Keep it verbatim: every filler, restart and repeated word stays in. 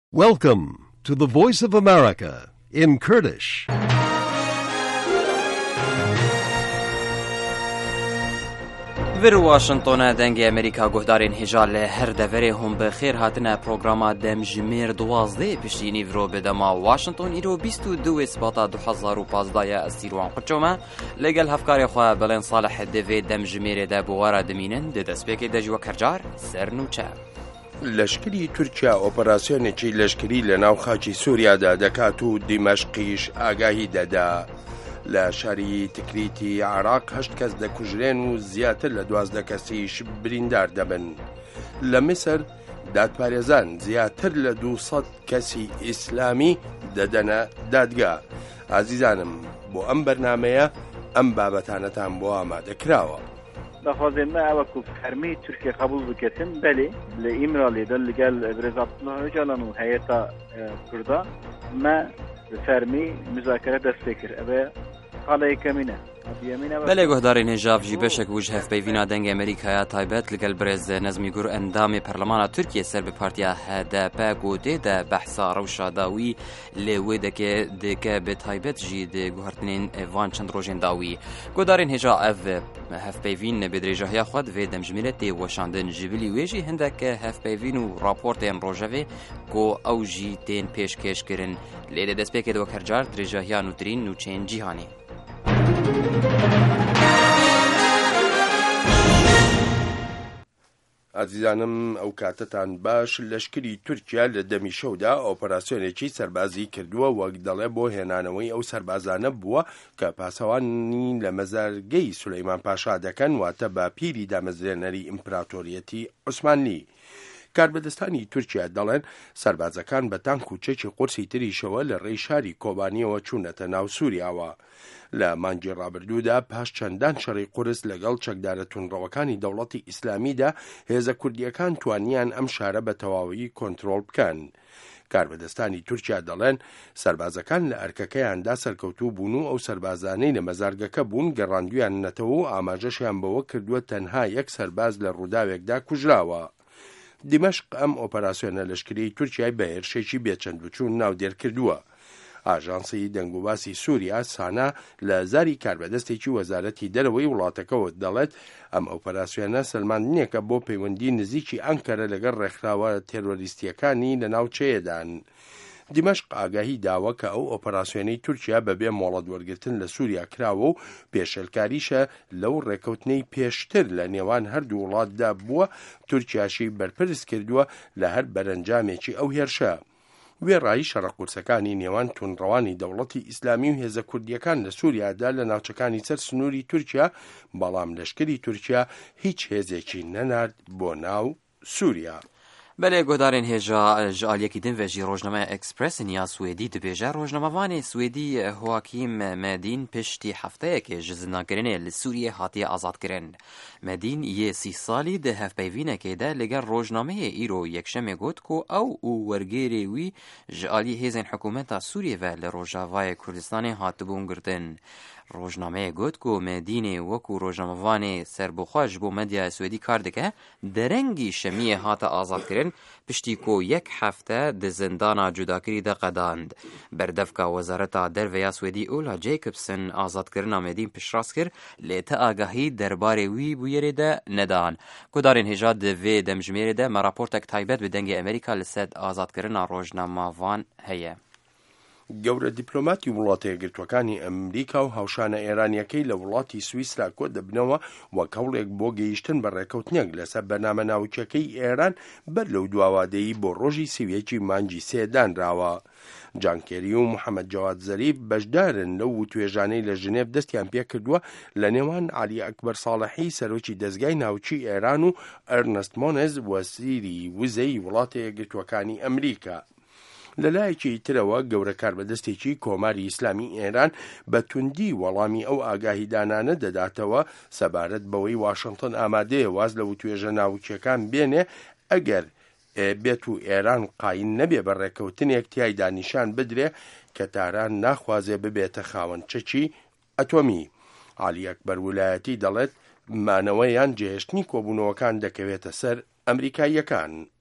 Welcome to the Voice of America in Kurdish. Vir Washington dengê Amerîka guhdarên hêja li her deverê hûn bi xêr hatine programa demjimêr duwazdê piştînî viro bi dema Washington îro bîst û du Sibata du hezar û pazdaya ez sîrwan qirço me lêgel hevkarê xwe Belên Saleh di vê demjimêrê de bi wara dimînin di destpêkê de ji we kercar ser nûçe. لەشکری تورکیا ئۆپەراسیۆنێکی لەشکری لە ناو خاکی سووریادا دەکات و دیمەشقیش ئاگاهی دەدا. لە شاری تکریتی عراق هەشت کەس دەکوژرێن و زیاتر لە دوازدە کەسیش بریندار دەبن. لە میسر دادپارێزان زیاتر لە دووسەد کەسی ئیسلامی دەدەنە دادگا. ئازیزانم بۆ ئەم بەرنامەیە ئەم بابەتانەتان بۆ ئامادەکراوە. دخوازم ما اوکو فرمی ترکیه قبول بکتن بله لإمرالی دل لگل برز عبدالله öcalan و هیئتا کردا ما فرمی مذاکره دست فکر اوه قاله کمینه بله گهدارین هجاف جی بشک وجه هف بیوینا دنگ امریکا تایبت لگل برز نظمی گر اندام پرلمان ترکیه سر به پارتیا هدپ گوده ده بحثا روشا داوی لیوی دکه دکه به تایبت جی ده گوهرتنین وان چند روژین داوی گهدارین هجا اف هف بیوین بدریجه خود و دمجمیلت وشاندن جبلی ویجی هندک هف بیوین و راپورتین روژوی کو او جی تین پیش کش کرن لیده دست پیک دو کرجار دریجه نوترین نوچین جیهانی ئازیزانم ئەو کاتتان باش لەشکری تورکیا لە دەمی شەودا ئۆپەراسیۆنێکی سەربازی کردووە وەک دەڵێ بۆ هێنانەوەی ئەو سەربازانە بووە کە پاسەوانی لە مەزارگەی سولەیمان پاشا دەکەن واتە باپیری دامەزرێنەری ئیمپراتۆریەتی عوسمانی. کاربەدەستانی تورکیا دەڵێن سەربازەکان بە تانک و چێکی قورسی تریشەوە لە ڕێی شاری کۆبانیەوە چوونەتە ناو سووریاوە. لە مانگی ڕابردوودا پاش چەندان شەڕی قورس لەگەڵ چەکدارە تونڕەوەکانی دەوڵەتی ئیسلامیدا هێزە کوردیەکان توانیان ئەم شارە بە تەواوی کۆنتڕۆڵ بکەن. کاربەدەستانی تورکیا دەڵێن سەربازەکان لە ئەرکەکەیاندا سەرکەوتوو بوون و ئەو سەربازانەی لە مەزارگەکە بوون گەڕاندویان نەتەوە و ئاماژەشیان بەوە کردووە تەنها یەک سەرباز لە ڕووداوێکدا کوژراوە. دیمەشق ئەم ئۆپەراسیۆنە لەشکری تورکیای بە هێرشێکی بێچەند بچوون ناودێر کردووە. ئاژانسی دەنگوباسی سووریا سانا لە زاری کاربەدەستێکی وەزارەتی دەرەوەی وڵاتەکەەوە دەڵێت ئەم ئۆپەراسیۆنە سەلماندنیەکە بۆ پەیوەندی نزیکی ئەنکەرە لەگەڵ ڕێکخراوە تێرۆریستیەکانی لە ناوچەیەدان. دیمەشق ئاگاهی داوە کە ئەو ئۆپەراسیۆنەی تورکیا بەبێ مۆڵەت وەرگرتن لە سووریا کراوە و پێشەلکاریشە لەو ڕێکەوتنەی پێشتر لە نێوان هەردوو وڵاتدا بووە تورکیاشی بەرپرس کردووە لە هەر بەرەنجامێکی ئەو هێرشە. وێڕایی شەڕەقورسەکانی نێوان تونڕەوانی دەوڵەتی ئیسلامی و هێزە کوردیەکان لە سووریادا لە ناوچەکانی سەر سنووری تورکیا بەڵام لەشکری تورکیا هیچ هێزێکی نەنارد بۆ ناو سووریا. بله گهدارین هجا جالیکی دن و جی روزنامه اکسپرس نیا سوئدی دبیجه روزنامه‌وان سوئدی هواکیم مدین پشتی هفته که جزناگرنه لسوریه هاتی آزاد کرن. مدین یه سی سالی ده هف بیوینه که ده لگر روزنامه ایرو یکشم گوت کو او او ورگیری وی جالی هزین حکومت سوریه و لروجاوای کردستان هات بون گردن. روزنامه گوت کو مدینه وکو روزنامه‌وان سربخواج بو مدیا سوئدی کار دکه درنگی شمیه هات آزاد کرن پشتی کو یک هفته د زندان جداکری ده قداند. بردفکا وزارتا درویا سوئدی اولا جیکبسن آزاد کرنا مدین پشراس کر لیت آگاهی درباره وی بویره ده ندان. کدارین هجا ده وی دمجمیره ده مراپورتک تایبت به دنگ امریکا لسد آزاد کرنا روزنامه‌وان هیه. گەورە دیپلۆماتی وڵاتە یەکگرتوەکانی ئەمریکا و هاوشانە ئێرانیەکەی لە وڵاتی سویسرا کۆ دەبنەوە وەک هەوڵێک بۆ گەیشتن بە ڕێکەوتنێک لەسەر بەرنامە ناوچەکەی ئێران بەر لەو دواوادەیی بۆ ڕۆژی سێویەکی مانگی سێ دانراوە. جان کێری و محەممەد جەواد زەریف بەشدارن لەو توێژانەی لە ژنێڤ دەستیان پێ کردووە لە نێوان عەلی ئەکبەر ساڵحی سەرۆکی دەزگای ناوچی ئێران و ئەرنەست مۆنز وەزیری وزەی وڵاتە یەکگرتوەکانی ئەمریکا. لەلایەکی ترەوە گەورە کاربەدەستێکی کۆماری ئیسلامی ئێران بە توندی وەڵامی ئەو ئاگاهیدانانە دەداتەوە سەبارەت بەوەی واشنگتن ئامادەیە واز لە توێژە ناوچیەکان بێنێ ئەگەر بێت و ئێران قاین نەبێ بە ڕێکەوتنێک تیایدا نیشان بدرێ کە تاران ناخوازێ ببێتە خاوەن چەکی ئەتۆمی. عەلی ئەکبەر ویلایەتی دەڵێت مانەوەیان جێهێشتنی کۆبوونەوەکان دەکەوێتە سەر ئەمریکاییەکان.